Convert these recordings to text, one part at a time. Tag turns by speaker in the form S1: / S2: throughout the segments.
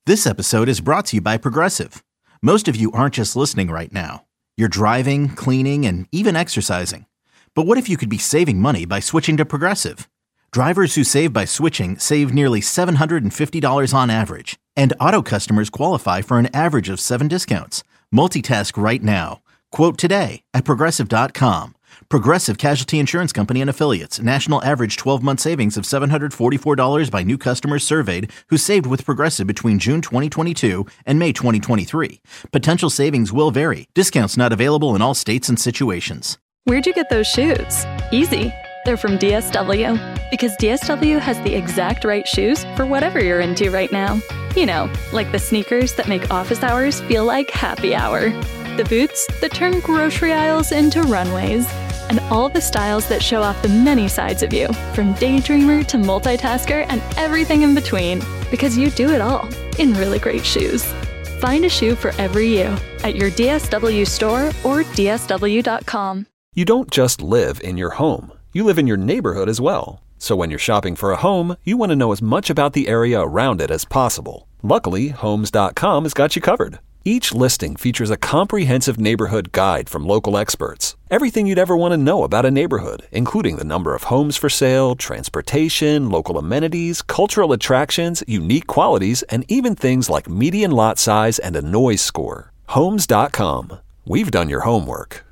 S1: This episode is brought to you by Progressive. Most of you aren't just listening right now. You're driving, cleaning, and even exercising. But what if you could be saving money by switching to Progressive? Drivers who save by switching save nearly $750 on average. And auto customers qualify for an average of 7 discounts. Multitask right now. Quote today at Progressive.com. Progressive Casualty Insurance Company and Affiliates. National average 12-month savings of $744 by new customers surveyed who saved with Progressive between June 2022 and May 2023. Potential savings will vary. Discounts not available in all states and situations.
S2: Where'd you get those shoes? Easy. They're from DSW. Because DSW has the exact right shoes for whatever you're into right now. You know, like the sneakers that make office hours feel like happy hour. The boots that turn grocery aisles into runways. And all the styles that show off the many sides of you, from daydreamer to multitasker and everything in between, because you do it all in really great shoes. Find a shoe for every you at your DSW store or DSW.com.
S3: You don't just live in your home, you live in your neighborhood as well. So when you're shopping for a home, you want to know as much about the area around it as possible. Luckily, Homes.com has got you covered. Each listing features a comprehensive neighborhood guide from local experts. Everything you'd ever want to know about a neighborhood, including the number of homes for sale, transportation, local amenities, cultural attractions, unique qualities, and even things like median lot size and a noise score. Homes.com. We've done your homework.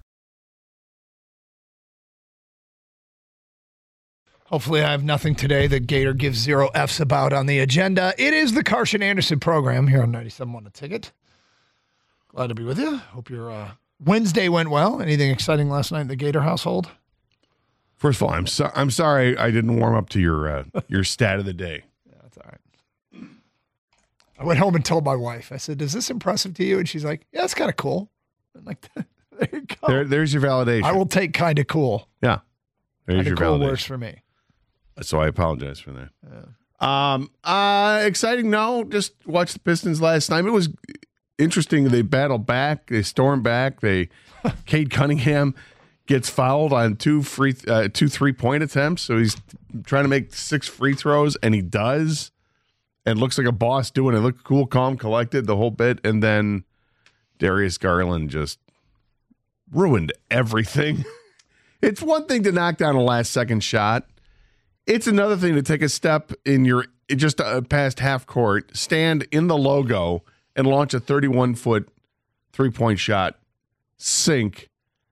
S4: Hopefully I have nothing today that Gator gives 0 Fs about on the agenda. It is the Carson Anderson program here on 97.1 The Ticket. Glad to be with you. Hope your Wednesday went well. Anything exciting last night in the Gator household?
S5: First of all, I'm sorry I didn't warm up to your stat of the day.
S4: Yeah, that's all right. I went home and told my wife. I said, "Is this impressive to you?" And she's like, "Yeah, it's kind of cool." I'm like, there you go.
S5: There's your validation.
S4: I will take kind of cool.
S5: Yeah. There's your
S4: cool
S5: validation.
S4: works for me.
S5: So I apologize for that. Yeah. Exciting. No, just watched the Pistons last night. It was interesting. They battled back. They stormed back. Cade Cunningham gets fouled on two 3-point attempts. So he's trying to make 6 free throws, and he does. And looks like a boss doing it. Looked cool, calm, collected, the whole bit. And then Darius Garland just ruined everything. It's one thing to knock down a last-second shot. It's another thing to take a step in your just past half court, stand in the logo, and launch a 31-foot 3-point shot, sink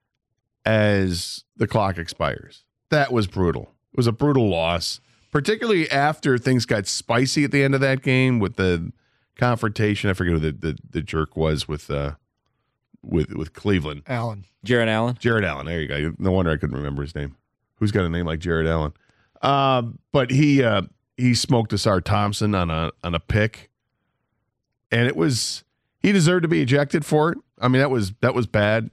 S5: as the clock expires. That was brutal. It was a brutal loss, particularly after things got spicy at the end of that game with the confrontation. I forget who the jerk was with Cleveland.
S6: Jared Allen.
S5: Jared Allen. There you go. No wonder I couldn't remember his name. Who's got a name like Jared Allen? But he smoked Asar Thompson on a pick, and he deserved to be ejected for it. I mean, that was bad.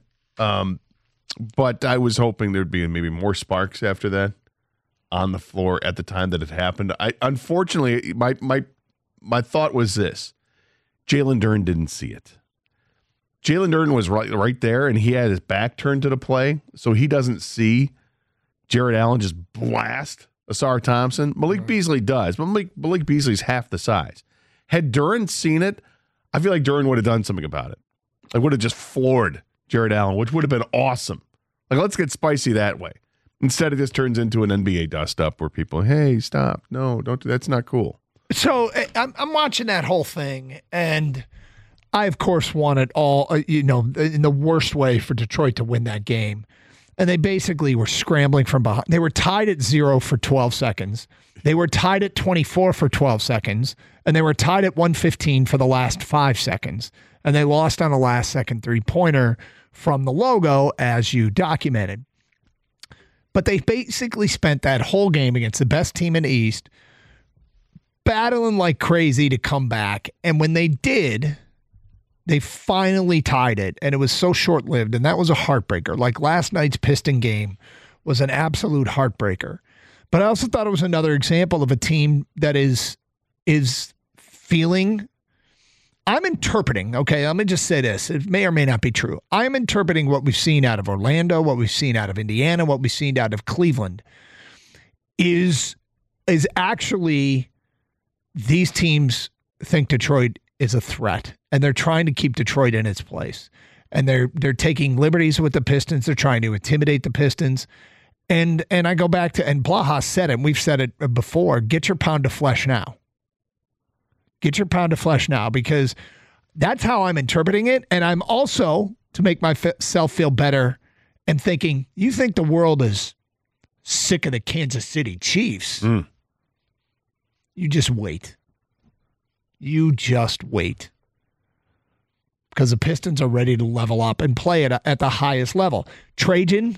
S5: But I was hoping there'd be maybe more sparks after that on the floor at the time that it happened. Unfortunately, my thought was this: Jalen Duren didn't see it. Jalen Duren was right there, and he had his back turned to the play, so he doesn't see Jared Allen just blast Asar Thompson. Malik Beasley does, but Malik Beasley's half the size. Had Duren seen it, I feel like Duren would have done something about it. I would have just floored Jared Allen, which would have been awesome. Like, let's get spicy that way. Instead, it just turns into an NBA dust-up where people, hey, stop. No, don't do that. That's not cool.
S4: So I'm watching that whole thing, and I, of course, wanted all, in the worst way for Detroit to win that game. And they basically were scrambling from behind. They were tied at 0 for 12 seconds. They were tied at 24 for 12 seconds. And they were tied at 115 for the last 5 seconds. And they lost on a last-second 3-pointer from the logo, as you documented. But they basically spent that whole game against the best team in the East, battling like crazy to come back. And when they did, they finally tied it, and it was so short-lived, and that was a heartbreaker. Like last night's Piston game was an absolute heartbreaker. But I also thought it was another example of a team that is feeling. I'm interpreting, okay, let me just say this. It may or may not be true. I'm interpreting what we've seen out of Orlando, what we've seen out of Indiana, what we've seen out of Cleveland is actually these teams think Detroit is a threat, and they're trying to keep Detroit in its place. And they're taking liberties with the Pistons. They're trying to intimidate the Pistons. And I go back to, and Blaha said it, and we've said it before, get your pound of flesh now. Get your pound of flesh now, because that's how I'm interpreting it. And I'm also, to make myself feel better, and thinking, you think the world is sick of the Kansas City Chiefs. You just wait. You just wait. Because the Pistons are ready to level up and play it at the highest level. Trajan,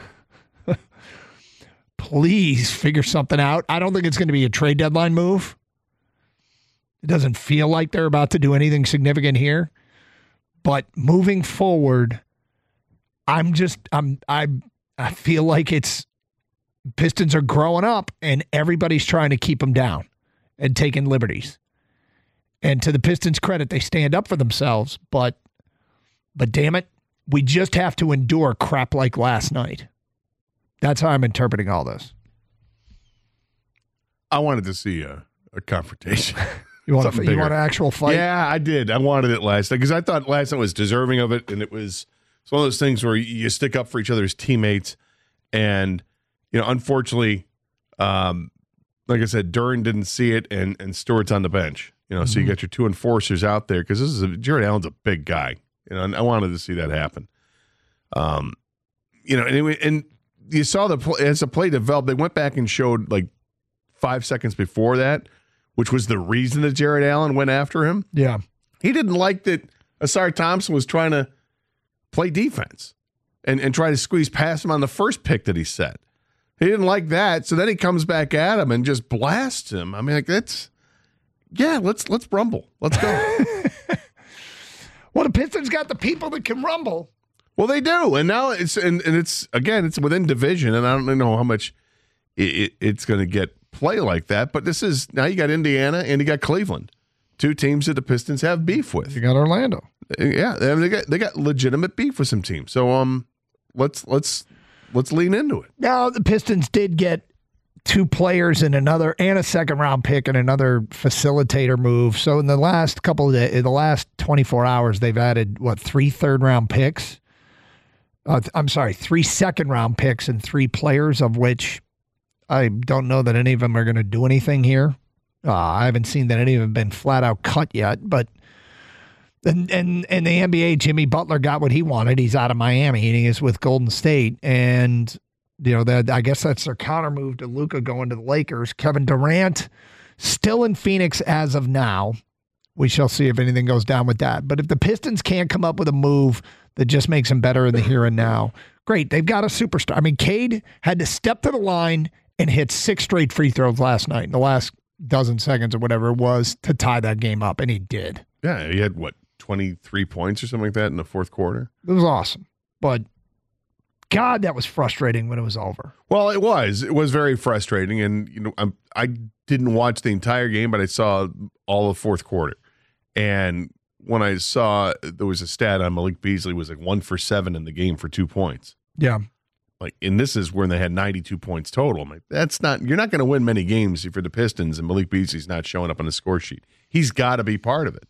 S4: please figure something out. I don't think it's going to be a trade deadline move. It doesn't feel like they're about to do anything significant here. But moving forward, I feel like Pistons are growing up and everybody's trying to keep them down and taking liberties. And to the Pistons' credit, they stand up for themselves, but damn it, we just have to endure crap like last night. That's how I'm interpreting all this.
S5: I wanted to see a confrontation.
S4: You want an actual fight?
S5: Yeah, I did. I wanted it last night because I thought last night was deserving of it, and it's one of those things where you stick up for each other's teammates, and unfortunately, like I said, Duren didn't see it, and Stewart's on the bench. So you got your two enforcers out there because Jared Allen's a big guy. And I wanted to see that happen. Anyway, and you saw as the play developed, they went back and showed like 5 seconds before that, which was the reason that Jared Allen went after him.
S4: Yeah.
S5: He didn't like that Asar Thompson was trying to play defense and try to squeeze past him on the first pick that he set. He didn't like that. So then he comes back at him and just blasts him. I mean, like let's rumble. Let's go.
S4: Well, the Pistons got the people that can rumble.
S5: Well, they do, and now it's it's within division, and I don't know how much it's going to get play like that. But this is now you got Indiana and you got Cleveland, two teams that the Pistons have beef with.
S4: You got Orlando,
S5: yeah, they got legitimate beef with some teams. So let's lean into it.
S4: Now the Pistons did get 2 players and a second-round pick and another facilitator move. So in the last couple of days, in the last 24 hours, they've added 3 third-round picks. 3 second-round picks and 3 players, of which I don't know that any of them are going to do anything here. I haven't seen that any of them have been flat-out cut yet. But and the NBA, Jimmy Butler got what he wanted. He's out of Miami, and he is with Golden State, and I guess that's their counter move to Luka going to the Lakers. Kevin Durant still in Phoenix as of now. We shall see if anything goes down with that. But if the Pistons can't come up with a move that just makes them better in the here and now, great. They've got a superstar. I mean, Cade had to step to the line and hit 6 straight free throws last night in the last dozen seconds or whatever it was to tie that game up, and he did.
S5: Yeah, he had, 23 points or something like that in the fourth quarter?
S4: It was awesome. But God, that was frustrating when it was over.
S5: Well, it was. It was very frustrating, and I didn't watch the entire game, but I saw all of fourth quarter. And when I saw there was a stat on Malik Beasley was 1 for 7 in the game for 2 points.
S4: Yeah,
S5: and this is when they had 92 points total. I'm like, that's not. You're not going to win many games if you're the Pistons and Malik Beasley's not showing up on the score sheet. He's got to be part of it.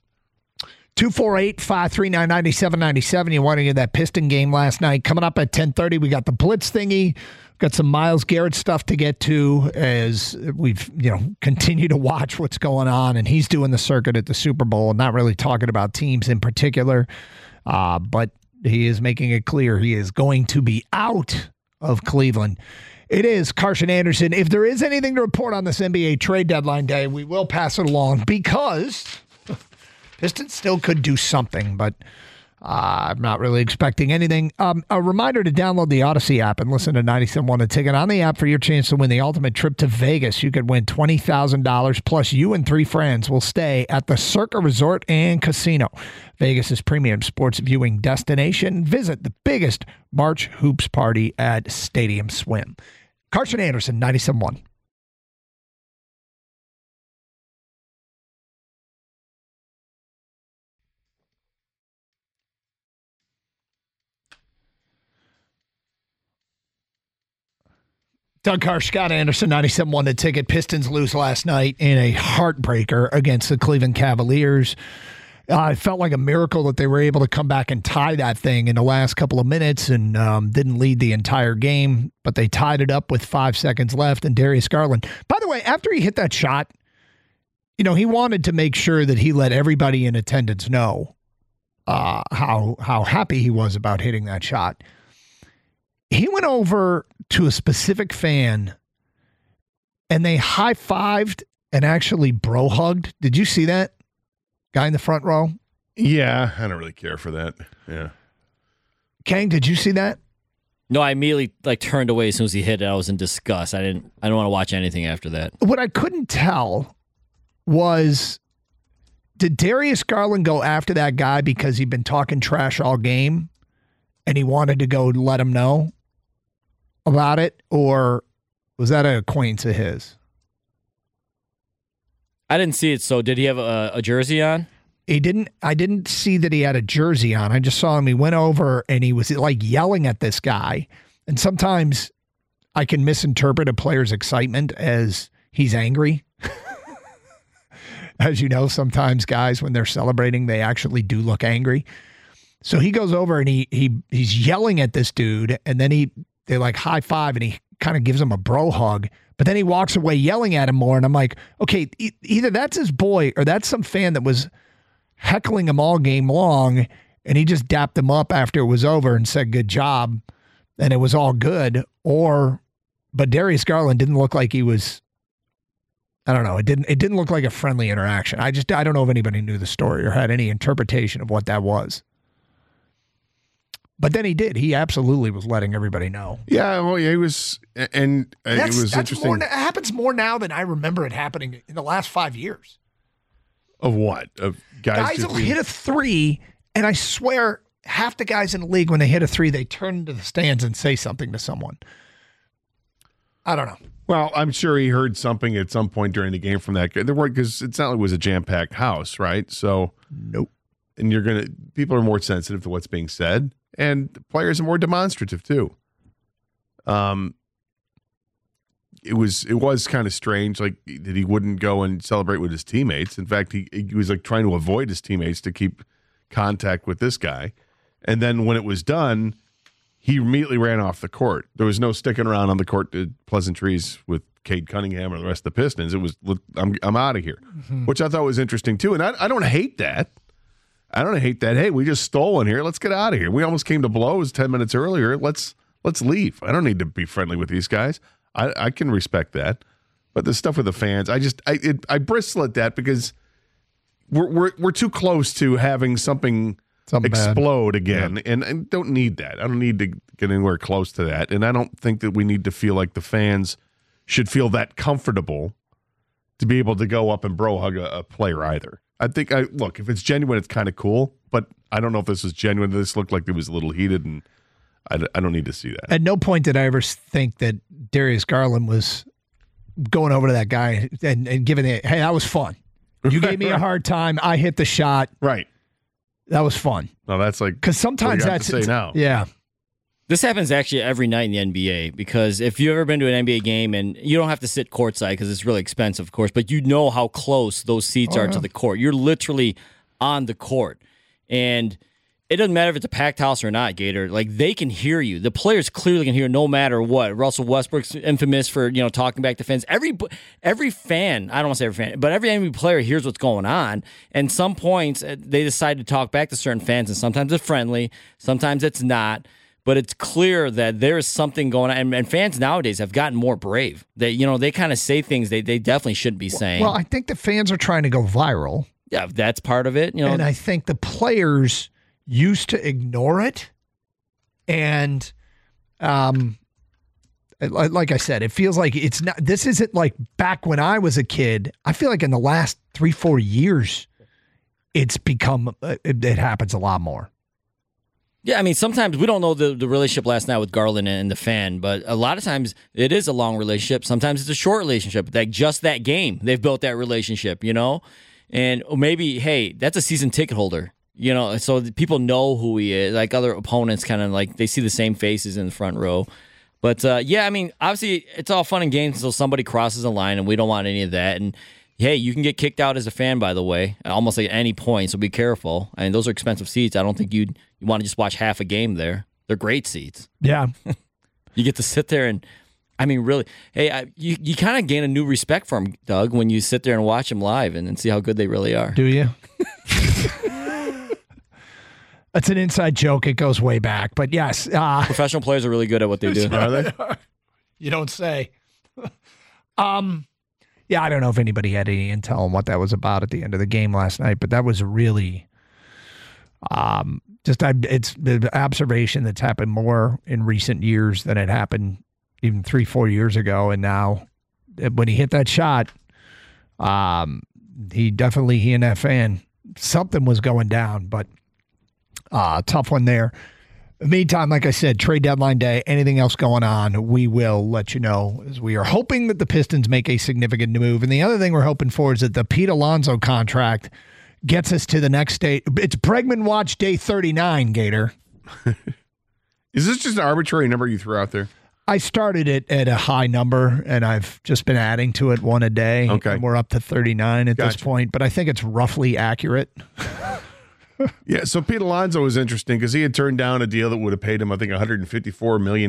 S4: 248-539-9797. You want to get that Piston game last night. Coming up at 10:30, we got the Blitz thingy. Got some Myles Garrett stuff to get to as we've continue to watch what's going on. And he's doing the circuit at the Super Bowl and not really talking about teams in particular. But he is making it clear he is going to be out of Cleveland. It is Carson Anderson. If there is anything to report on this NBA trade deadline day, we will pass it along because Pistons still could do something, but I'm not really expecting anything. A reminder to download the Odyssey app and listen to 97.1 The Ticket on the app for your chance to win the ultimate trip to Vegas. You could win $20,000, plus you and 3 friends will stay at the Circa Resort and Casino, Vegas' premium sports viewing destination. Visit the biggest March hoops party at Stadium Swim. Carson Anderson, 97.1. Doug Carr, Scott Anderson, 97.1 The Ticket. Pistons lose last night in a heartbreaker against the Cleveland Cavaliers. It felt like a miracle that they were able to come back and tie that thing in the last couple of minutes and didn't lead the entire game, but they tied it up with 5 seconds left. And Darius Garland, by the way, after he hit that shot, he wanted to make sure that he let everybody in attendance know how happy he was about hitting that shot. He went over to a specific fan and they high-fived and actually bro-hugged. Did you see that? Guy in the front row?
S5: Yeah, I don't really care for that. Yeah.
S4: Kang, did you see that?
S6: No, I immediately turned away as soon as he hit it. I was in disgust. I don't want to watch anything after that.
S4: What I couldn't tell was, did Darius Garland go after that guy because he'd been talking trash all game and he wanted to go let him know about it, or was that an acquaintance of his?
S6: I didn't see it. So did he have a jersey on?
S4: He didn't. I didn't see that he had a jersey on. I just saw him. He went over and he was yelling at this guy. And sometimes I can misinterpret a player's excitement as he's angry. As you know, sometimes guys, when they're celebrating, they actually do look angry. So he goes over and he's yelling at this dude, and then they high five and he kind of gives him a bro hug. But then he walks away yelling at him more. And I'm like, okay, either that's his boy or that's some fan that was heckling him all game long. And he just dapped him up after it was over and said, good job. And it was all good. But Darius Garland didn't look like he was, I don't know. It didn't look like a friendly interaction. I don't know if anybody knew the story or had any interpretation of what that was. But then he did. He absolutely was letting everybody know.
S5: Yeah, well, he was, and it was interesting.
S4: It happens more now than I remember it happening in the last 5 years.
S5: Of what? Of guys
S4: will hit a three, and I swear half the guys in the league, when they hit a three, they turn into the stands and say something to someone. I don't know.
S5: Well, I'm sure he heard something at some point during the game from that guy. Because it's not like it was a jam-packed house, right? So,
S4: nope.
S5: And people are more sensitive to what's being said. And players are more demonstrative too. It was kind of strange, that he wouldn't go and celebrate with his teammates. In fact, he was trying to avoid his teammates to keep contact with this guy. And then when it was done, he immediately ran off the court. There was no sticking around on the court to pleasantries with Cade Cunningham or the rest of the Pistons. It was, I'm out of here, which I thought was interesting too. And I don't hate that. I don't hate that. Hey, we just stole one here. Let's get out of here. We almost came to blows 10 minutes earlier. Let's leave. I don't need to be friendly with these guys. I can respect that. But the stuff with the fans, I bristle at that because we're too close to having something explode bad again, yeah. And don't need that. I don't need to get anywhere close to that. And I don't think that we need to feel like the fans should feel that comfortable to be able to go up and bro hug a player either. I think, look, if it's genuine, it's kind of cool, but I don't know if this was genuine. This looked like it was a little heated, and I don't need to see that.
S4: At no point did I ever think that Darius Garland was going over to that guy and giving it, hey, that was fun. You gave me a hard time. I hit the shot.
S5: Right.
S4: That was fun.
S5: No, that's
S4: because sometimes that's
S5: to say now.
S4: Yeah.
S6: This happens actually every night in the NBA because if you've ever been to an NBA game and you don't have to sit courtside because it's really expensive, of course, but you know how close those seats are to the court. You're literally on the court. And it doesn't matter if it's a packed house or not, Gator. They can hear you. The players clearly can hear no matter what. Russell Westbrook's infamous for, talking back to fans. Every fan, I don't want to say every fan, but every NBA player hears what's going on. And some points, they decide to talk back to certain fans, and sometimes it's friendly, sometimes it's not. But it's clear that there is something going on. And fans nowadays have gotten more brave. They kind of say things they definitely shouldn't be saying.
S4: Well, I think the fans are trying to go viral.
S6: Yeah, that's part of it.
S4: And I think the players used to ignore it. And like I said, it feels like it's not. This isn't like back when I was a kid. I feel like in the last 3-4 years, it's become, it happens a lot more.
S6: Yeah, I mean, sometimes we don't know the relationship last night with Garland and the fan, but a lot of times it is a long relationship. Sometimes it's a short relationship. Just that game, they've built that relationship, And maybe, hey, that's a season ticket holder, so people know who he is. Other opponents kind of they see the same faces in the front row. But, yeah, I mean, obviously it's all fun and games until somebody crosses a line, and we don't want any of that. And Hey, you can get kicked out as a fan, by the way, almost at any point, so be careful. I mean, those are expensive seats. I don't think you want to just watch half a game there. They're great seats.
S4: Yeah.
S6: You get to sit there and, I mean, really, hey, you kind of gain a new respect for them, Doug, when you sit there and watch them live and see how good they really are.
S4: Do you? That's an inside joke. It goes way back. But yes.
S6: Professional players are really good at what they do.
S5: Are they?
S4: You don't say. Yeah, I don't know if anybody had any intel on what that was about at the end of the game last night, but that was really it's the observation that's happened more in recent years than it happened even 3-4 years ago. And now when he hit that shot, he and that fan, something was going down, but tough one there. Meantime, like I said, trade deadline day, anything else going on, we will let you know, as we are hoping that the Pistons make a significant move. And the other thing we're hoping for is that the Pete Alonso contract gets us to the next day. It's Bregman Watch Day 39, Gator.
S5: Is this just an arbitrary number you threw out there?
S4: I started it at a high number, and I've just been adding to it one a day.
S5: Okay.
S4: And we're up to 39 at this point, but I think it's roughly accurate.
S5: Yeah, so Pete Alonso was interesting because he had turned down a deal that would have paid him, I think, $154 million.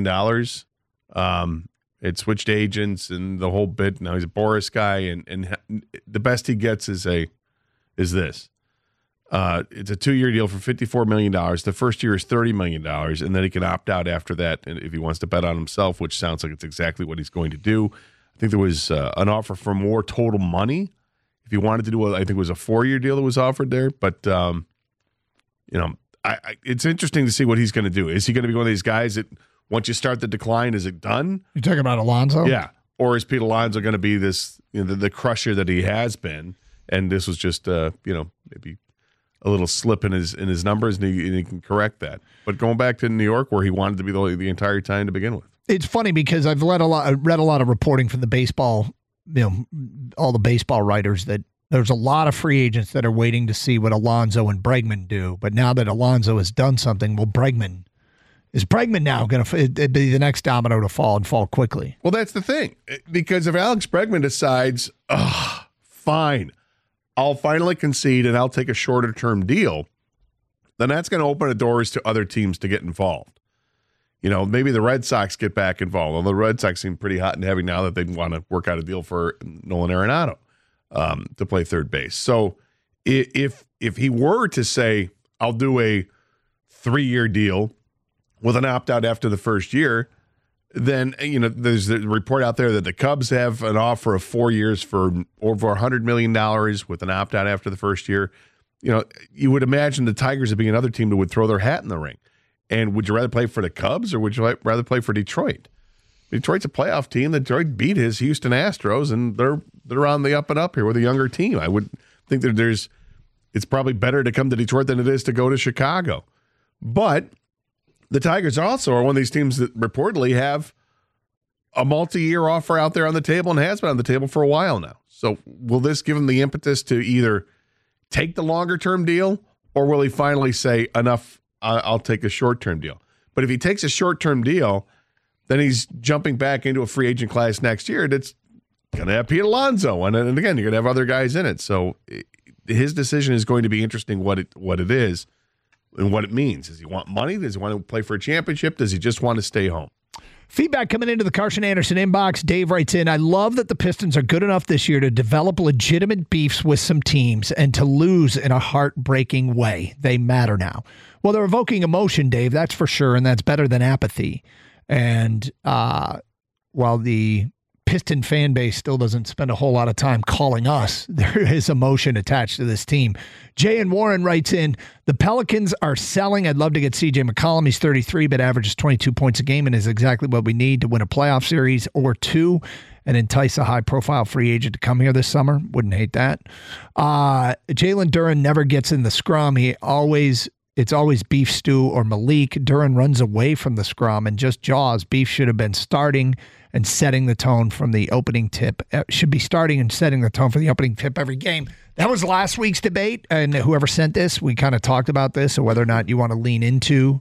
S5: It switched agents and the whole bit. Now he's a Boris guy, and the best he gets is this. It's a 2-year deal for $54 million. The first year is $30 million, and then he can opt out after that if he wants to bet on himself, which sounds like it's exactly what he's going to do. I think there was an offer for more total money. If he wanted to do I think it was a 4-year deal that was offered there, but it's interesting to see what he's going to do. Is he going to be one of these guys that once you start the decline, is it done?
S4: You're talking about Alonso?
S5: Yeah. Or is Pete Alonso going to be this, the crusher that he has been? And this was just, maybe a little slip in his numbers, and he can correct that. But going back to New York, where he wanted to be the entire time to begin with.
S4: It's funny because I've read a lot of reporting from the baseball, all the baseball writers that there's a lot of free agents that are waiting to see what Alonso and Bregman do. But now that Alonso has done something, is Bregman now going to be the next domino to fall and fall quickly?
S5: Well, that's the thing. Because if Alex Bregman decides, fine, I'll finally concede and I'll take a shorter term deal, then that's going to open the doors to other teams to get involved. Maybe the Red Sox get back involved. Although the Red Sox seem pretty hot and heavy now that they want to work out a deal for Nolan Arenado to play third base. So if he were to say, I'll do a 3-year deal with an opt-out after the first year, then, there's the report out there that the Cubs have an offer of 4 years for over $100 million with an opt-out after the first year. You would imagine the Tigers would be another team that would throw their hat in the ring. And would you rather play for the Cubs or would you rather play for Detroit? Detroit's a playoff team. Detroit beat his Houston Astros, and they're on the up and up here with a younger team. I would think that it's probably better to come to Detroit than it is to go to Chicago. But the Tigers also are one of these teams that reportedly have a multi-year offer out there on the table and has been on the table for a while now. So will this give him the impetus to either take the longer-term deal, or will he finally say, enough, I'll take a short-term deal? But if he takes a short-term deal, then he's jumping back into a free agent class next year that's going to have Pete Alonso. And again, you're going to have other guys in it. So his decision is going to be interesting, what it is and what it means. Does he want money? Does he want to play for a championship? Does he just want to stay home?
S4: Feedback coming into the Carson Anderson inbox. Dave writes in, I love that the Pistons are good enough this year to develop legitimate beefs with some teams and to lose in a heartbreaking way. They matter now. Well, they're evoking emotion, Dave, that's for sure, and that's better than apathy. And while the Piston fan base still doesn't spend a whole lot of time calling us, there is emotion attached to this team. Jay and Warren writes in, the Pelicans are selling. I'd love to get CJ McCollum. He's 33, but averages 22 points a game and is exactly what we need to win a playoff series or two and entice a high-profile free agent to come here this summer. Wouldn't hate that. Jalen Duren never gets in the scrum. It's always Beef Stew or Malik. Duren runs away from the scrum and just jaws. Beef should have been starting and setting the tone from the opening tip. Should be starting and setting the tone for the opening tip every game. That was last week's debate, and whoever sent this, we kind of talked about this, so whether or not you want to lean into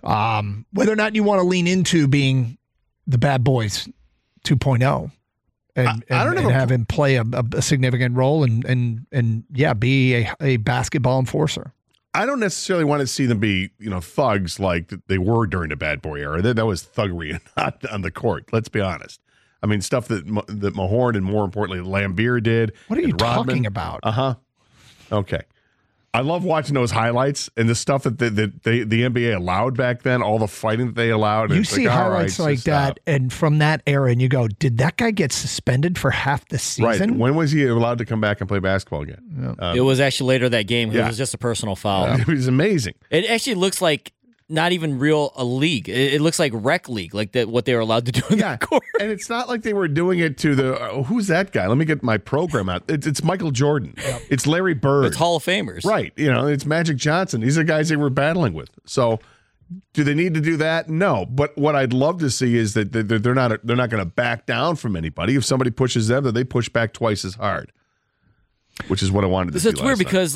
S4: being the Bad Boys 2.0. and have him play a significant role and be a basketball enforcer.
S5: I don't necessarily want to see them be, thugs like they were during the bad boy era. That was thuggery not on the court. Let's be honest. I mean, stuff that Mahorn and more importantly Lambier did.
S4: What are you talking about?
S5: Okay. I love watching those highlights and the stuff that the NBA allowed back then, all the fighting that they allowed.
S4: You see highlights like that, and from that era, and you go, did that guy get suspended for half the season?
S5: Right. When was he allowed to come back and play basketball again?
S6: It was actually later that game. It was just a personal foul.
S5: It was amazing.
S6: It actually looks like not even a league. It looks like rec league, like what they were allowed to do in the court.
S5: And it's not like they were doing it to who's that guy? Let me get my program out. It's Michael Jordan. Yep. It's Larry Bird.
S6: It's Hall of Famers.
S5: Right. It's Magic Johnson. These are guys they were battling with. So do they need to do that? No. But what I'd love to see is that they're not going to back down from anybody. If somebody pushes them, that they push back twice as hard, which is what I wanted to see.
S6: It's weird because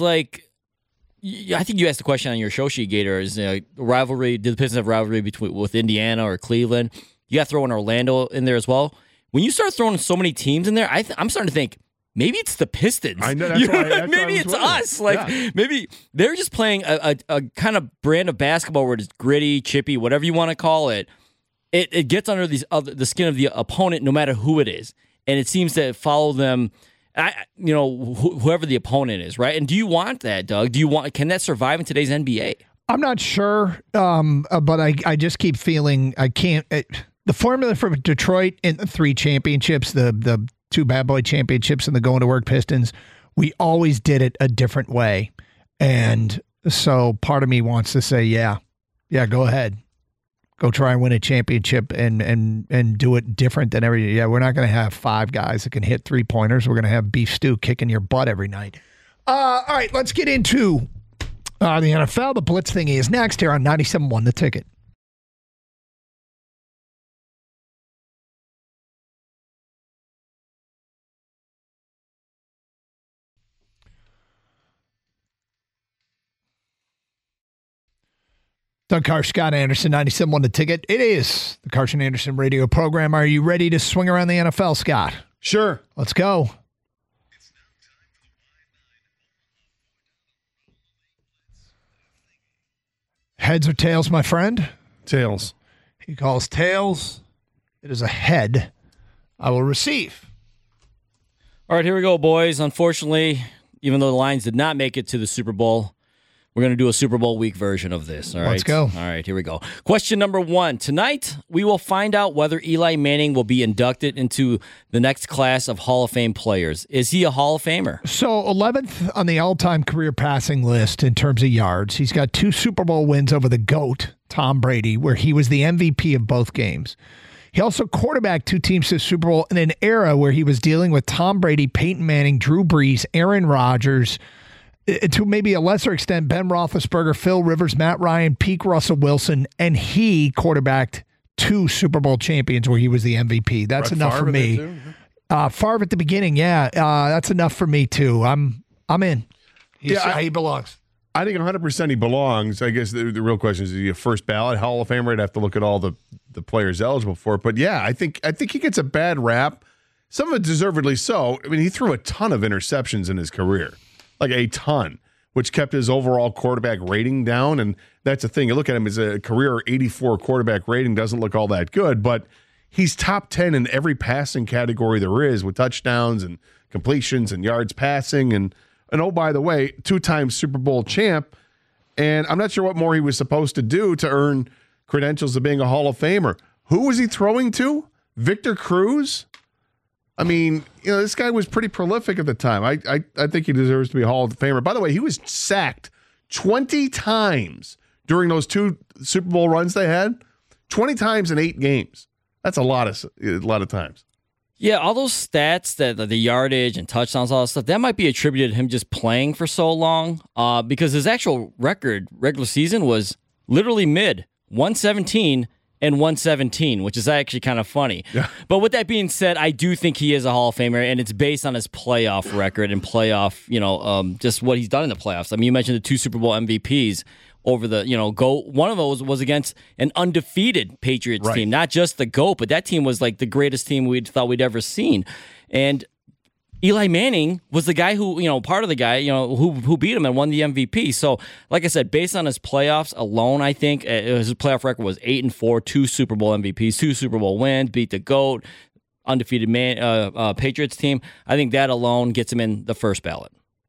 S6: I think you asked the question on your show sheet, Gator, is rivalry. Did the Pistons have rivalry with Indiana or Cleveland? You got to throw in Orlando in there as well. When you start throwing so many teams in there, I'm starting to think maybe it's the Pistons.
S5: I know that's
S6: maybe it's us. Maybe they're just playing a kind of brand of basketball where it's gritty, chippy, whatever you want to call it. It gets under the skin of the opponent, no matter who it is, and it seems to follow them. Whoever the opponent is, right? And do you want that, Doug? Can that survive in today's NBA?
S4: I'm not sure, but I just keep feeling I can't. The formula for Detroit in the 3 championships, the 2 bad boy championships and the going to work Pistons, we always did it a different way. And so part of me wants to say, yeah, go ahead. Go try and win a championship and do it different than every. Yeah, we're not going to have 5 guys that can hit 3-pointers. We're going to have Beef Stew kicking your butt every night. All right, let's get into the NFL. The Blitz thingy is next here on 97.1 The Ticket. Doug Carr, Scott Anderson, 97.1 The Ticket. It is the Carson Anderson radio program. Are you ready to swing around the NFL, Scott?
S5: Sure.
S4: Let's go. Heads or tails, my friend?
S5: Tails.
S4: He calls tails. It is a head. I will receive.
S6: All right, here we go, boys. Unfortunately, even though the Lions did not make it to the Super Bowl, we're going to do a Super Bowl week version of this. All right.
S4: Let's go.
S6: All right, here we go. Question number 1. Tonight, we will find out whether Eli Manning will be inducted into the next class of Hall of Fame players. Is he a Hall of Famer?
S4: So 11th on the all-time career passing list in terms of yards. He's got 2 Super Bowl wins over the GOAT, Tom Brady, where he was the MVP of both games. He also quarterbacked 2 teams to the Super Bowl in an era where he was dealing with Tom Brady, Peyton Manning, Drew Brees, Aaron Rodgers, to maybe a lesser extent, Ben Roethlisberger, Phil Rivers, Matt Ryan, peak Russell Wilson, and he quarterbacked 2 Super Bowl champions where he was the MVP. That's
S5: Brett
S4: enough
S5: Favre
S4: for me. Favre at the beginning, that's enough for me too. I'm in. He belongs.
S5: I think 100% he belongs. I guess the real question is he a first ballot Hall of Famer? I'd have to look at all the players eligible for it. But yeah, I think he gets a bad rap. Some of it deservedly so. I mean, he threw a ton of interceptions in his career. Like a ton, which kept his overall quarterback rating down. And that's the thing. You look at him as a career 84 quarterback rating, doesn't look all that good, but he's top 10 in every passing category there is with touchdowns and completions and yards passing. And oh, by the way, 2-time Super Bowl champ. And I'm not sure what more he was supposed to do to earn credentials of being a Hall of Famer. Who was he throwing to? Victor Cruz? I mean, this guy was pretty prolific at the time. I think he deserves to be a Hall of Famer. By the way, he was sacked 20 times during those 2 Super Bowl runs they had. 20 times in 8 games. That's a lot of times.
S6: Yeah, all those stats, that the yardage and touchdowns, all that stuff, that might be attributed to him just playing for so long. Because his actual regular season was literally 117 and 117, which is actually kind of funny.
S5: Yeah.
S6: But with that being said, I do think he is a Hall of Famer, and it's based on his playoff record and playoff, just what he's done in the playoffs. I mean, you mentioned the 2 Super Bowl MVPs. over the GOAT. One of those was against an undefeated Patriots team, not just the GOAT, but that team was like the greatest team we thought we'd ever seen. And Eli Manning was the guy who, part of the guy, who beat him and won the MVP. So, like I said, based on his playoffs alone, I think his playoff record was 8-4, 2 Super Bowl MVPs, 2 Super Bowl wins, beat the GOAT, undefeated Patriots team. I think that alone gets him in the first ballot.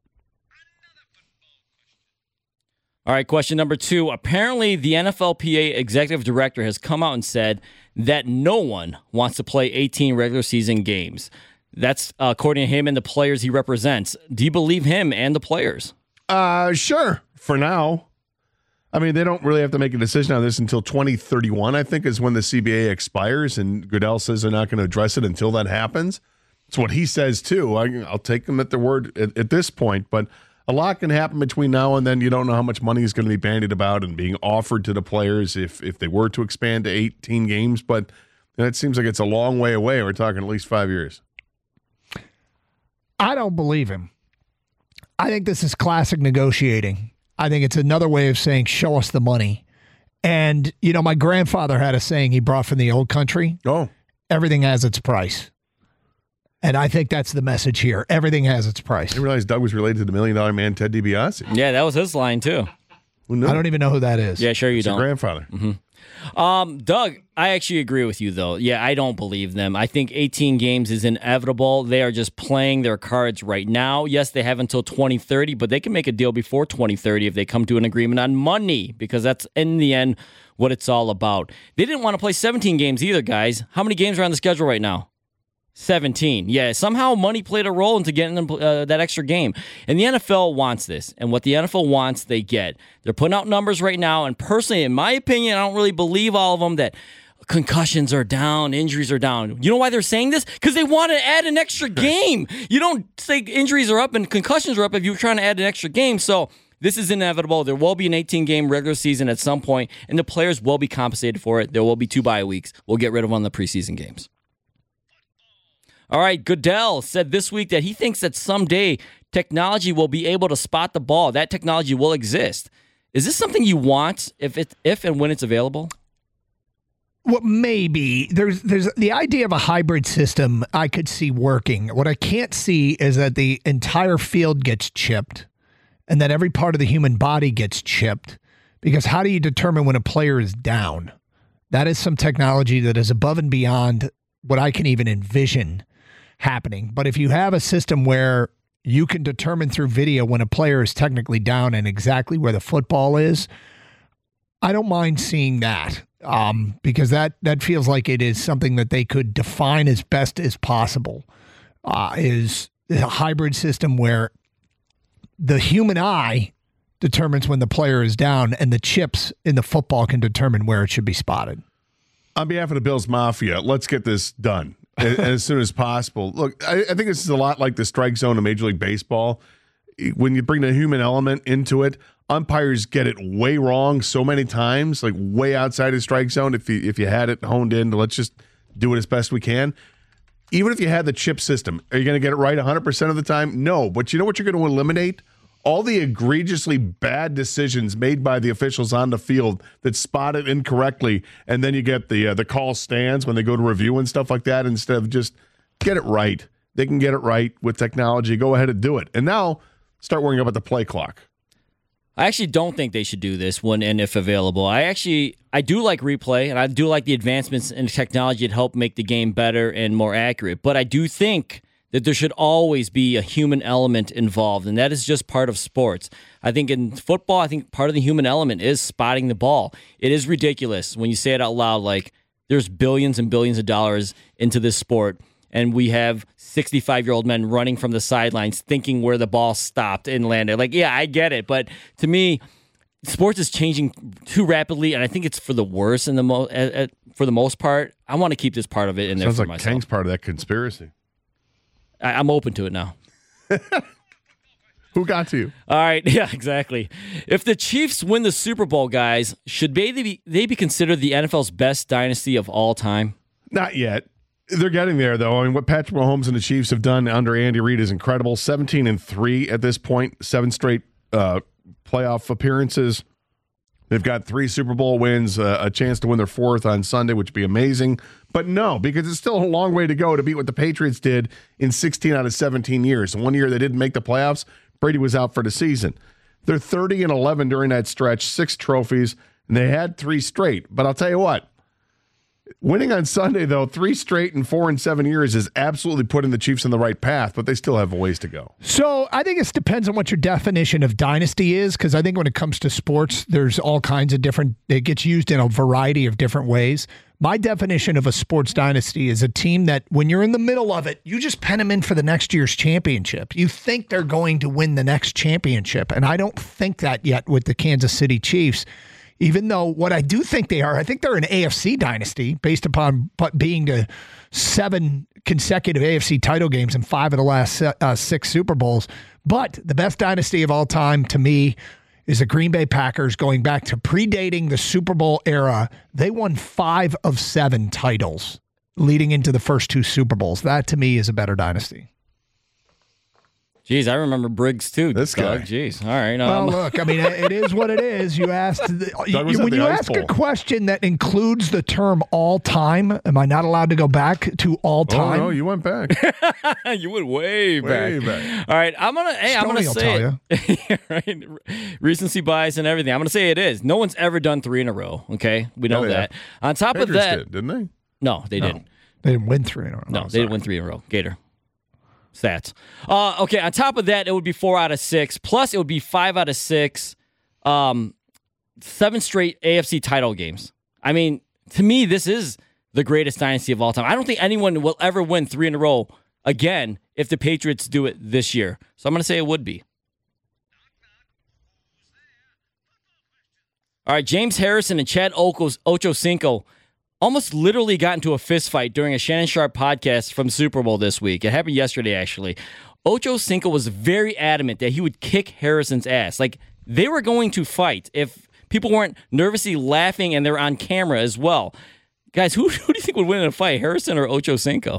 S6: All right, question number 2. Apparently, the NFLPA executive director has come out and said that no one wants to play 18 regular season games. That's according to him and the players he represents. Do you believe him and the players?
S5: Sure, for now. I mean, they don't really have to make a decision on this until 2031, I think, is when the CBA expires, and Goodell says they're not going to address it until that happens. It's what he says, too. I'll take them at their word at this point, but a lot can happen between now and then. You don't know how much money is going to be bandied about and being offered to the players if they were to expand to 18 games, but it seems like it's a long way away. We're talking at least 5 years.
S4: I don't believe him. I think this is classic negotiating. I think it's another way of saying, show us the money. And, my grandfather had a saying he brought from the old country.
S5: Oh.
S4: Everything has its price. And I think that's the message here. Everything has its price.
S5: I didn't realize Doug was related to the $1 Million Man, Ted DiBiase.
S6: Yeah, that was his line, too.
S5: Who knew?
S4: I don't even know who that is.
S6: Yeah, sure you
S5: It's
S6: don't.
S5: your grandfather.
S6: Mm-hmm. Doug, I actually agree with you, though. Yeah, I don't believe them. I think 18 games is inevitable. They are just playing their cards right now. Yes, they have until 2030, but they can make a deal before 2030 if they come to an agreement on money, because that's, in the end, what it's all about. They didn't want to play 17 games either, guys. How many games are on the schedule right now? 17. Yeah, somehow money played a role into getting them that extra game. And the NFL wants this. And what the NFL wants, they get. They're putting out numbers right now. And personally, in my opinion, I don't really believe all of them that concussions are down, injuries are down. You know why they're saying this? Because they want to add an extra game. You don't say injuries are up and concussions are up if you're trying to add an extra game. So this is inevitable. There will be an 18-game regular season at some point, and the players will be compensated for it. There will be 2 bye weeks. We'll get rid of one of the preseason games. All right, Goodell said this week that he thinks that someday technology will be able to spot the ball. That technology will exist. Is this something you want if and when it's available?
S4: Well, maybe. There's the idea of a hybrid system I could see working. What I can't see is that the entire field gets chipped and that every part of the human body gets chipped, because how do you determine when a player is down? That is some technology that is above and beyond what I can even envision happening. But if you have a system where you can determine through video when a player is technically down and exactly where the football is, I don't mind seeing that, because that feels like it is something that they could define as best as possible, is a hybrid system where the human eye determines when the player is down and the chips in the football can determine where it should be spotted.
S5: On behalf of the Bills Mafia, let's get this done as soon as possible. Look, I think this is a lot like the strike zone of Major League Baseball. When you bring the human element into it, umpires get it way wrong so many times, like way outside of strike zone. If you had it honed in, let's just do it as best we can. Even if you had the chip system, are you going to get it right 100% of the time? No. But you know what you're going to eliminate? All the egregiously bad decisions made by the officials on the field that spot it incorrectly, and then you get the call stands when they go to review and stuff like that, instead of just get it right. They can get it right with technology. Go ahead and do it. And now start worrying about the play clock.
S6: I actually don't think they should do this when and if available. I do like replay, and I do like the advancements in technology that help make the game better and more accurate. But I do think that there should always be a human element involved, and that is just part of sports. I think in football, part of the human element is spotting the ball. It is ridiculous when you say it out loud, like there's billions and billions of dollars into this sport, and we have 65-year-old men running from the sidelines thinking where the ball stopped and landed. Like, yeah, I get it, but to me, sports is changing too rapidly, and I think it's for the worse for the most part. I want to keep this part of it in there for myself.
S5: Sounds like Kang's part of that conspiracy.
S6: I'm open to it now.
S5: Who got to you?
S6: All right. Yeah, exactly. If the Chiefs win the Super Bowl, guys, should they be considered the NFL's best dynasty of all time?
S5: Not yet. They're getting there, though. I mean, what Patrick Mahomes and the Chiefs have done under Andy Reid is incredible. 17-3 at this point, 7 straight playoff appearances. They've got 3 Super Bowl wins, a chance to win their 4th on Sunday, which would be amazing. But no, because it's still a long way to go to beat what the Patriots did in 16 out of 17 years. And one year they didn't make the playoffs, Brady was out for the season. They're 30-11 during that stretch, 6 trophies, and they had 3 straight. But I'll tell you what, winning on Sunday, though, 3 straight in 4 and 7 years is absolutely putting the Chiefs on the right path, but they still have a ways to go.
S4: So I think it depends on what your definition of dynasty is, because I think when it comes to sports, there's all kinds of different, it gets used in a variety of different ways. My definition of a sports dynasty is a team that when you're in the middle of it, you just pen them in for the next year's championship. You think they're going to win the next championship, and I don't think that yet with the Kansas City Chiefs. Even though what I do think they are, I think they're an AFC dynasty based upon being to 7 consecutive AFC title games in 5 of the last 6 Super Bowls. But the best dynasty of all time to me is the Green Bay Packers going back to predating the Super Bowl era. They won 5 of 7 titles leading into the first 2 Super Bowls. That to me is a better dynasty.
S6: Jeez, I remember Briggs too.
S5: This guy.
S6: Jeez. All right.
S4: Well, look, I mean, it is what it is. You asked when you ask a question that includes the term all time, am I not allowed to go back to all time?
S5: Oh, no, you went back.
S6: You went way back. All right. I'm gonna say it. Right? Recency bias and everything. I'm gonna say it is. No one's ever done 3 in a row. Okay. We know that. On top
S5: Patriots
S6: of that,
S5: didn't they?
S6: No, they didn't.
S4: They didn't win 3 in a row.
S6: No, they didn't win 3 in a row. Gator. Stats. Okay, on top of that, it would be 4 out of 6. Plus, it would be 5 out of 6. 7 straight AFC title games. I mean, to me, this is the greatest dynasty of all time. I don't think anyone will ever win 3 in a row again if the Patriots do it this year. So I'm going to say it would be. All right, James Harrison and Chad Ochocinco almost literally got into a fist fight during a Shannon Sharp podcast from Super Bowl this week. It happened yesterday, actually. Ochocinco was very adamant that he would kick Harrison's ass. Like, they were going to fight if people weren't nervously laughing and they're on camera as well. Guys, who do you think would win in a fight, Harrison or Ochocinco?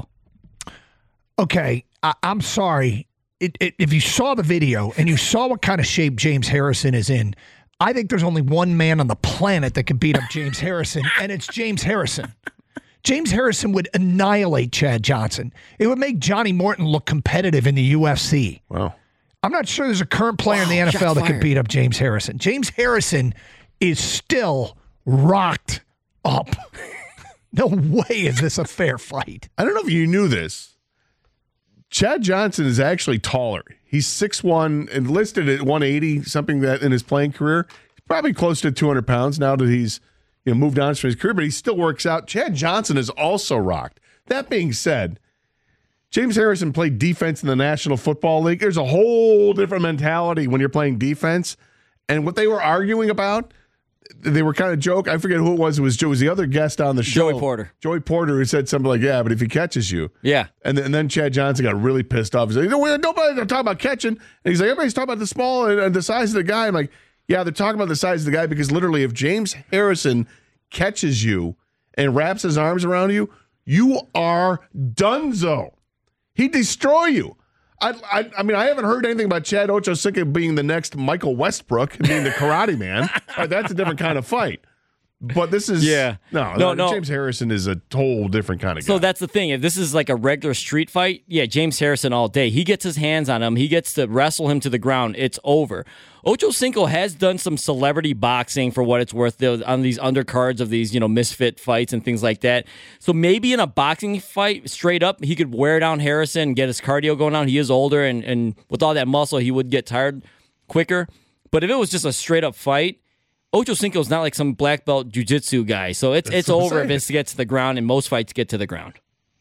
S4: Okay, I'm sorry. If you saw the video and you saw what kind of shape James Harrison is in, I think there's only one man on the planet that could beat up James Harrison, and it's James Harrison. James Harrison would annihilate Chad Johnson. It would make Johnny Morton look competitive in the UFC.
S5: Wow.
S4: I'm not sure there's a current player in the NFL that could beat up James Harrison. James Harrison is still rocked up. No way is this a fair fight.
S5: I don't know if you knew this. Chad Johnson is actually taller. He's 6'1", and listed at 180, something that in his playing career. He's probably close to 200 pounds now that he's moved on from his career, but he still works out. Chad Johnson is also rocked. That being said, James Harrison played defense in the National Football League. There's a whole different mentality when you're playing defense. And what they were arguing about, they were kind of joke. I forget who it was. It was the other guest on the show. Joey Porter, who said something like, yeah, but if he catches you.
S6: Yeah.
S5: And then Chad Johnson got really pissed off. He's like, nobody's talking about catching. And he's like, everybody's talking about the small and the size of the guy. I'm like, yeah, they're talking about the size of the guy because literally if James Harrison catches you and wraps his arms around you, you are donezo. He'd destroy you. I mean, I haven't heard anything about Chad Ochocinco being the next Michael Westbrook and being the karate man. That's a different kind of fight. But this is no. James Harrison is a whole different kind of guy.
S6: So that's the thing. If this is like a regular street fight, yeah, James Harrison all day. He gets his hands on him. He gets to wrestle him to the ground. It's over. Ochocinco has done some celebrity boxing for what it's worth on these undercards of these, misfit fights and things like that. So maybe in a boxing fight, straight up, he could wear down Harrison and get his cardio going on. He is older, and with all that muscle, he would get tired quicker. But if it was just a straight up fight, Ochocinco is not like some black belt jiu-jitsu guy. So it's over if it gets to the ground, and most fights get to the ground.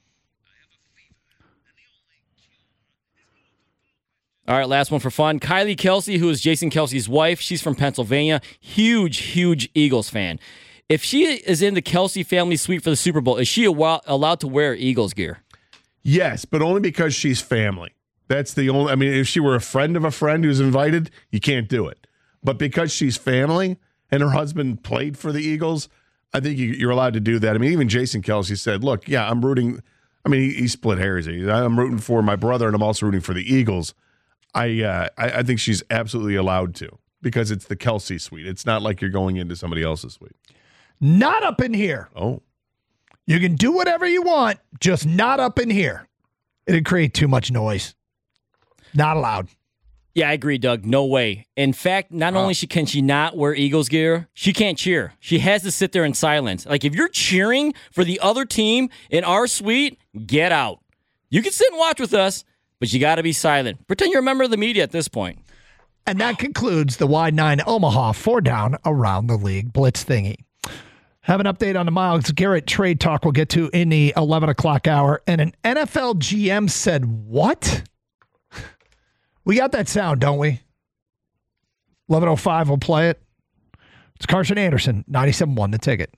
S6: All right, last one for fun. Kylie Kelsey, who is Jason Kelsey's wife, she's from Pennsylvania. Huge Eagles fan. If she is in the Kelsey family suite for the Super Bowl, is she allowed to wear Eagles gear?
S5: Yes, but only because she's family. That's the only. I mean, if she were a friend of a friend who's invited, you can't do it. But because she's family and her husband played for the Eagles, I think you're allowed to do that. I mean, even Jason Kelsey said, look, yeah, I'm rooting. I mean, he split hairs. I'm rooting for my brother, and I'm also rooting for the Eagles. I think she's absolutely allowed to because it's the Kelsey suite. It's not like you're going into somebody else's suite.
S4: Not up in here.
S5: Oh.
S4: You can do whatever you want, just not up in here. It'd create too much noise. Not allowed.
S6: Yeah, I agree, Doug. No way. In fact, not only can she not wear Eagles gear, she can't cheer. She has to sit there in silence. Like, if you're cheering for the other team in our suite, get out. You can sit and watch with us, but you got to be silent. Pretend you're a member of the media at this point.
S4: And that concludes the Wide 9 Omaha 4-down around the league blitz thingy. Have an update on the Myles Garrett trade talk we'll get to in the 11 o'clock hour. And an NFL GM said, what? We got that sound, don't we? 11:05, we'll play it. It's Carson Anderson, 97.1 The Ticket.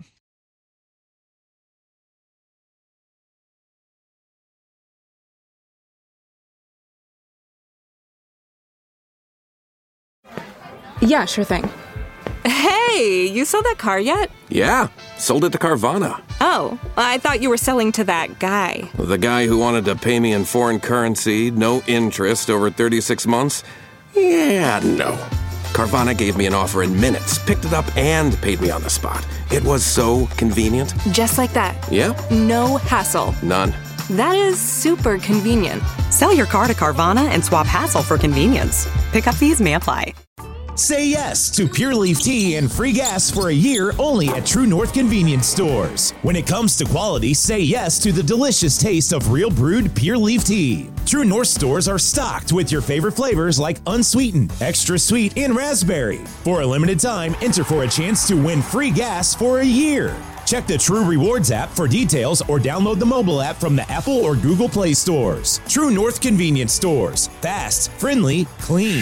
S7: Yeah, sure thing. Hey, you sold that car yet?
S8: Yeah, sold it to Carvana.
S7: Oh, I thought you were selling to that guy.
S8: The guy who wanted to pay me in foreign currency, no interest, over 36 months? Yeah, no. Carvana gave me an offer in minutes, picked it up, and paid me on the spot. It was so convenient.
S7: Just like that.
S8: Yep.
S7: No hassle.
S8: None.
S7: That is super convenient.
S9: Sell your car to Carvana and swap hassle for convenience. Pickup fees may apply.
S10: Say yes to Pure Leaf Tea and free gas for a year only at True North Convenience Stores. When it comes to quality, say yes to the delicious taste of real brewed Pure Leaf Tea. True North stores are stocked with your favorite flavors like unsweetened, extra sweet, and raspberry. For a limited time, enter for a chance to win free gas for a year. Check the True Rewards app for details or download the mobile app from the Apple or Google Play stores. True North Convenience Stores. Fast, friendly, clean.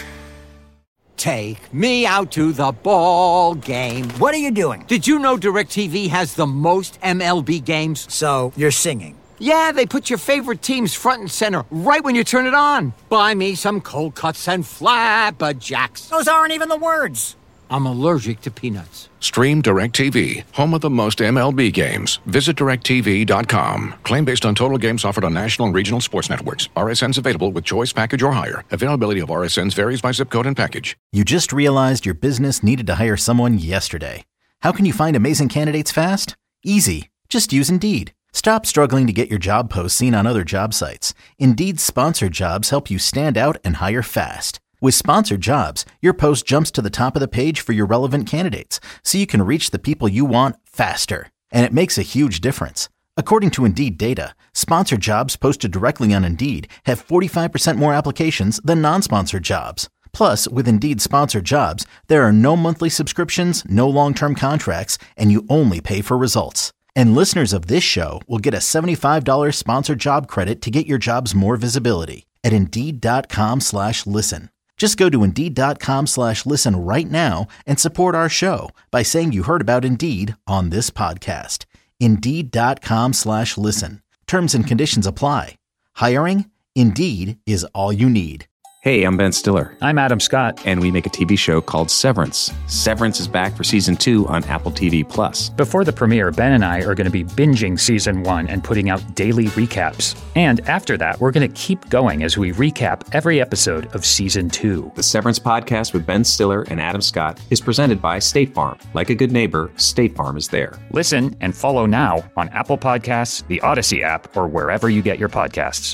S11: Take me out to the ball game. What are you doing? Did you know DirecTV has the most MLB games? So, you're singing. Yeah, they put your favorite teams front and center right when you turn it on. Buy me some cold cuts and flapjacks. Those aren't even the words. I'm allergic to peanuts.
S12: Stream DirecTV, home of the most MLB games. Visit DirecTV.com. Claim based on total games offered on national and regional sports networks. RSNs available with choice package or higher. Availability of RSNs varies by zip code and package.
S1: You just realized your business needed to hire someone yesterday. How can you find amazing candidates fast? Easy. Just use Indeed. Stop struggling to get your job posts seen on other job sites. Indeed's sponsored jobs help you stand out and hire fast. With sponsored jobs, your post jumps to the top of the page for your relevant candidates, so you can reach the people you want faster. And it makes a huge difference. According to Indeed data, sponsored jobs posted directly on Indeed have 45% more applications than non-sponsored jobs. Plus, with Indeed sponsored jobs, there are no monthly subscriptions, no long-term contracts, and you only pay for results. And listeners of this show will get a $75 sponsored job credit to get your jobs more visibility at Indeed.com/listen. Just go to Indeed.com/listen right now and support our show by saying you heard about Indeed on this podcast. Indeed.com/listen. Terms and conditions apply. Hiring? Indeed is all you need.
S13: Hey, I'm Ben Stiller. I'm Adam Scott. And we make a TV show called Severance. Severance is back for Season 2 on Apple TV+.
S14: Before the premiere, Ben and I are going to be binging Season 1 and putting out daily recaps. And after that, we're going to keep going as we recap every episode of Season 2.
S13: The Severance podcast with Ben Stiller and Adam Scott is presented by State Farm. Like a good neighbor, State Farm is there.
S14: Listen and follow now on Apple Podcasts, the Odyssey app, or wherever you get your podcasts.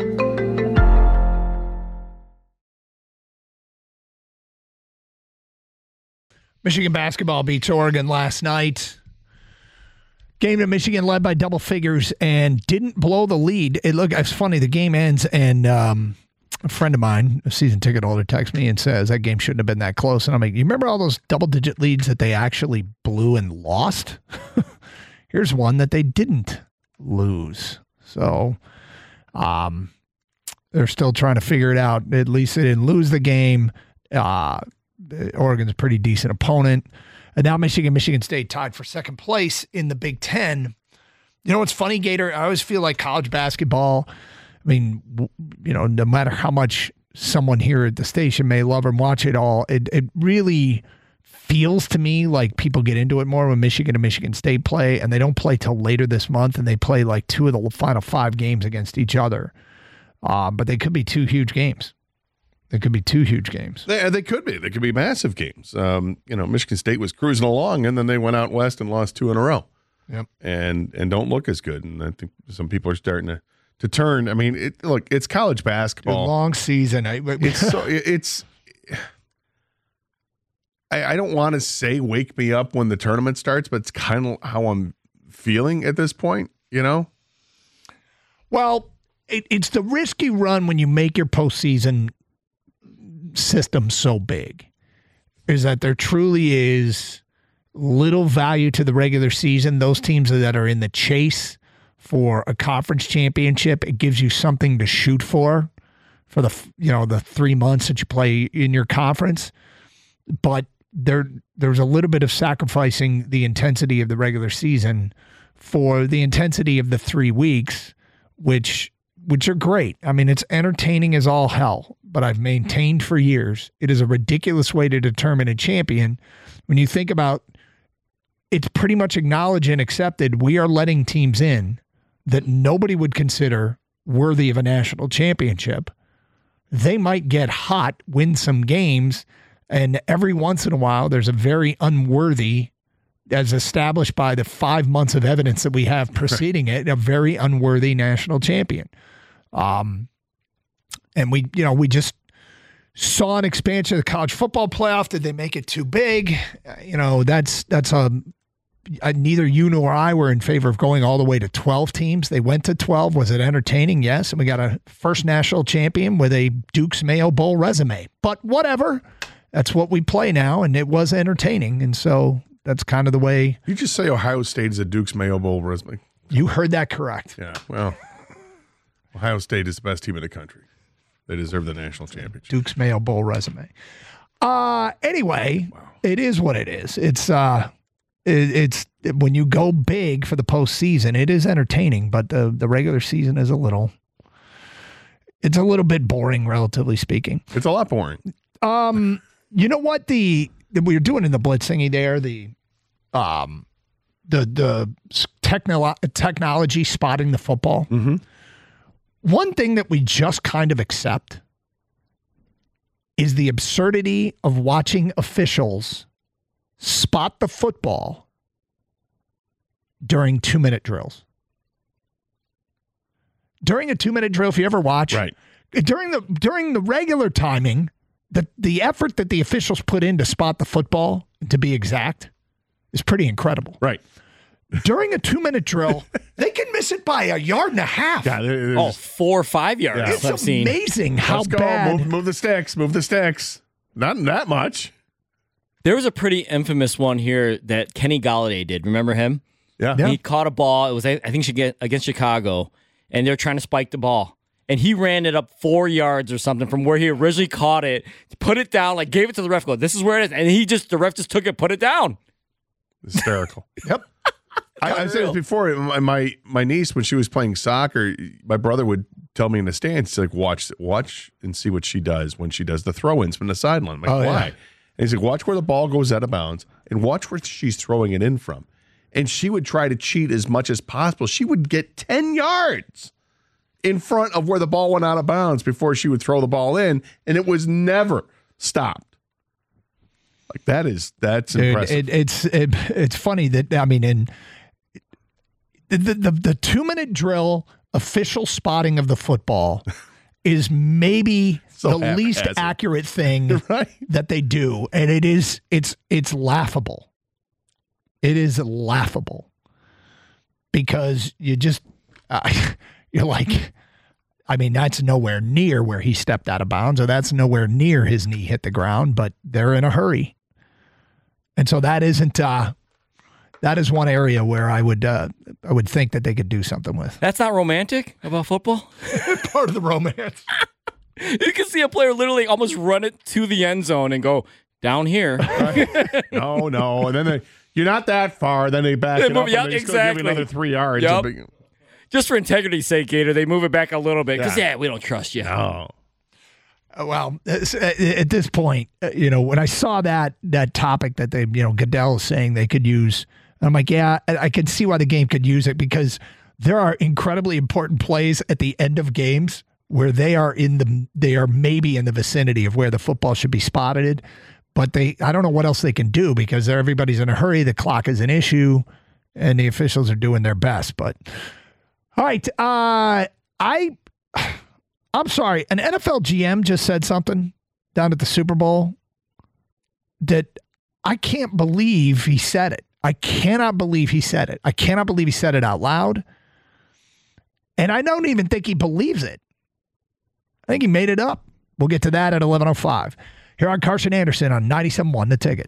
S4: Michigan basketball beats Oregon last night. Game that Michigan led by double figures and didn't blow the lead. It's funny. The game ends and a friend of mine, a season ticket holder, texts me and says that game shouldn't have been that close. And I'm like, you remember all those double-digit leads that they actually blew and lost? Here's one that they didn't lose. So they're still trying to figure it out. At least they didn't lose the game. Oregon's a pretty decent opponent. And now Michigan State tied for second place in the Big Ten. You know what's funny, Gator? I always feel like college basketball, I mean, you know, no matter how much someone here at the station may love and watch it all, it really feels to me like people get into it more when Michigan and Michigan State play, and they don't play till later this month, and they play like 2 of the final 5 games against each other. But they could be 2 huge games. There could be 2 huge games.
S5: They could be. They could be massive games. Michigan State was cruising along, and then they went out west and lost 2 in a row.
S4: Yep.
S5: And don't look as good. And I think some people are starting to turn. I mean, it's college basketball.
S4: A long season.
S5: I don't want to say wake me up when the tournament starts, but it's kind of how I'm feeling at this point,
S4: Well, it's the risk you run when you make your postseason system so big, is that there truly is little value to the regular season. Those teams that are in the chase for a conference championship, it gives you something to shoot for the 3 months that you play in your conference. But there's a little bit of sacrificing the intensity of the regular season for the intensity of the 3 weeks, which are great. I mean, it's entertaining as all hell, but I've maintained for years it is a ridiculous way to determine a champion. When you think about it's pretty much acknowledged and accepted, we are letting teams in that nobody would consider worthy of a national championship. They might get hot, win some games, and every once in a while there's a very unworthy, as established by the 5 months of evidence that we have preceding it, a very unworthy national champion. And we just saw an expansion of the college football playoff. Did they make it too big? Neither you nor I were in favor of going all the way to 12 teams. They went to 12. Was it entertaining? Yes. And we got a first national champion with a Duke's Mayo Bowl resume. But whatever. That's what we play now, and it was entertaining. And so that's kind of the way.
S5: You just say Ohio State is a Duke's Mayo Bowl resume.
S4: You heard that correct.
S5: Yeah, well, Ohio State is the best team in the country. They deserve the national championship.
S4: Duke's Mayo Bowl resume. Anyway, It is what it is. It's when you go big for the postseason, it is entertaining, but the regular season is a little bit boring, relatively speaking.
S5: It's a lot boring.
S4: You know what we were doing in the blitz thingy there, the technology spotting the football.
S5: Mm-hmm.
S4: One thing that we just kind of accept is the absurdity of watching officials spot the football during 2-minute drills. During a 2-minute drill, if you ever watch,
S5: right,
S4: during the regular timing, the effort that the officials put in to spot the football, to be exact, is pretty incredible.
S5: Right.
S4: During a 2-minute drill, they can miss it by 1.5 yards.
S5: Yeah,
S6: 4 or 5 yards.
S4: It's
S6: I've seen.
S4: amazing how
S5: Let's go.
S4: bad.
S5: Move the sticks. Move the sticks. Not that much.
S6: There was a pretty infamous one here that Kenny Golladay did. Remember him?
S5: Yeah.
S6: He caught a ball. It was, I think, against Chicago, and they're trying to spike the ball. And he ran it up 4 yards or something from where he originally caught it, put it down, gave it to the ref, go, this is where it is. And the ref just took it, put it down.
S5: Hysterical.
S4: Yep.
S5: I said this before. My niece, when she was playing soccer, my brother would tell me in the stands, he's like, watch and see what she does when she does the throw-ins from the sideline. I'm like, why?
S4: Yeah.
S5: And he's like, watch where the ball goes out of bounds and watch where she's throwing it in from. And she would try to cheat as much as possible. She would get 10 yards in front of where the ball went out of bounds before she would throw the ball in, and it was never stopped. That's
S4: Dude,
S5: impressive.
S4: It's funny that, in the 2-minute drill official spotting of the football is maybe the least accurate thing that they do, and it's laughable. It is laughable because you just you're like, that's nowhere near where he stepped out of bounds, or that's nowhere near his knee hit the ground, but they're in a hurry. And so that is one area where I would think that they could do something with.
S6: That's not romantic about football?
S4: Part of the romance.
S6: You can see a player literally almost run it to the end zone and go, down here.
S5: No. And then you're not that far. Then they back it up and they still give you another 3 yards.
S6: Yep. Just for integrity's sake, Gator, they move it back a little bit because, we don't trust you.
S5: No.
S4: Well, at this point, when I saw that topic that they, Goodell is saying they could use, I'm like, yeah, I can see why the game could use it, because there are incredibly important plays at the end of games where they are maybe in the vicinity of where the football should be spotted, but I don't know what else they can do because everybody's in a hurry. The clock is an issue, and the officials are doing their best. But all right, I'm sorry. An NFL GM just said something down at the Super Bowl that I can't believe he said it. I cannot believe he said it. I cannot believe he said it out loud. And I don't even think he believes it. I think he made it up. We'll get to that at 11:05. Here on Carson Anderson on 97.1 The Ticket.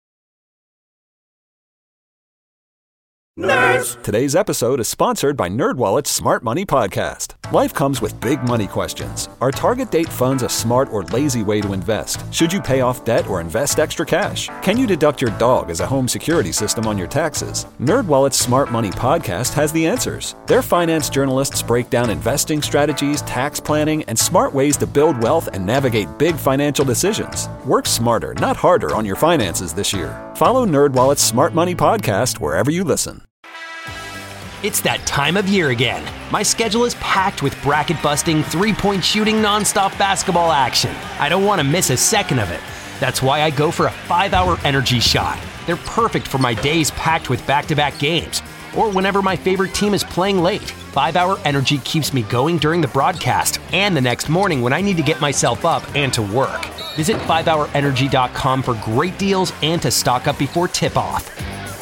S3: Nerds! Today's episode is sponsored by NerdWallet's Smart Money Podcast. Life comes with big money questions. Are target date funds a smart or lazy way to invest? Should you pay off debt or invest extra cash? Can you deduct your dog as a home security system on your taxes? NerdWallet's Smart Money Podcast has the answers. Their finance journalists break down investing strategies, tax planning, and smart ways to build wealth and navigate big financial decisions. Work smarter, not harder on your finances this year. Follow NerdWallet's Smart Money Podcast wherever you listen.
S15: It's that time of year again. My schedule is packed with bracket-busting, three-point shooting, nonstop basketball action. I don't want to miss a second of it. That's why I go for a 5-hour energy shot. They're perfect for my days packed with back-to-back games, or whenever my favorite team is playing late. 5-hour energy keeps me going during the broadcast and the next morning when I need to get myself up and to work. Visit 5hourenergy.com for great deals and to stock up before tip-off.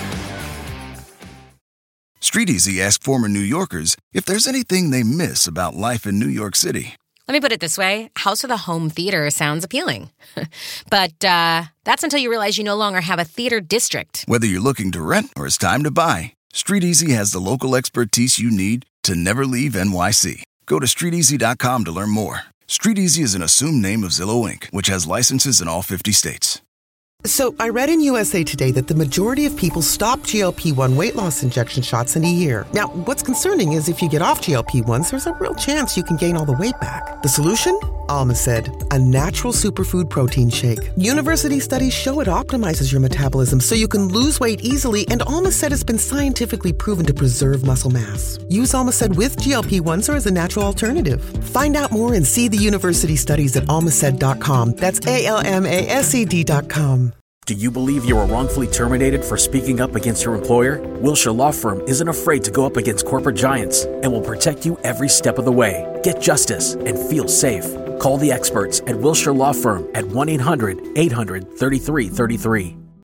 S16: StreetEasy asked former New Yorkers if there's anything they miss about life in New York City.
S17: Let me put it this way. House with a home theater sounds appealing. But that's until you realize you no longer have a theater district.
S16: Whether you're looking to rent or it's time to buy, StreetEasy has the local expertise you need to never leave NYC. Go to StreetEasy.com to learn more. StreetEasy is an assumed name of Zillow Inc., which has licenses in all 50 states.
S18: So I read in USA Today that the majority of people stop GLP-1 weight loss injection shots in a year. Now, what's concerning is if you get off GLP-1s, there's a real chance you can gain all the weight back. The solution? Almacid, a natural superfood protein shake. University studies show it optimizes your metabolism so you can lose weight easily, and Almacid has been scientifically proven to preserve muscle mass. Use Almacid with GLP-1s or as a natural alternative. Find out more and see the university studies at almacid.com. That's ALMASED.com.
S19: Do you believe you were wrongfully terminated for speaking up against your employer? Wilshire Law Firm isn't afraid to go up against corporate giants and will protect you every step of the way. Get justice and feel safe. Call the experts at Wilshire Law Firm at 1-800-800-3333.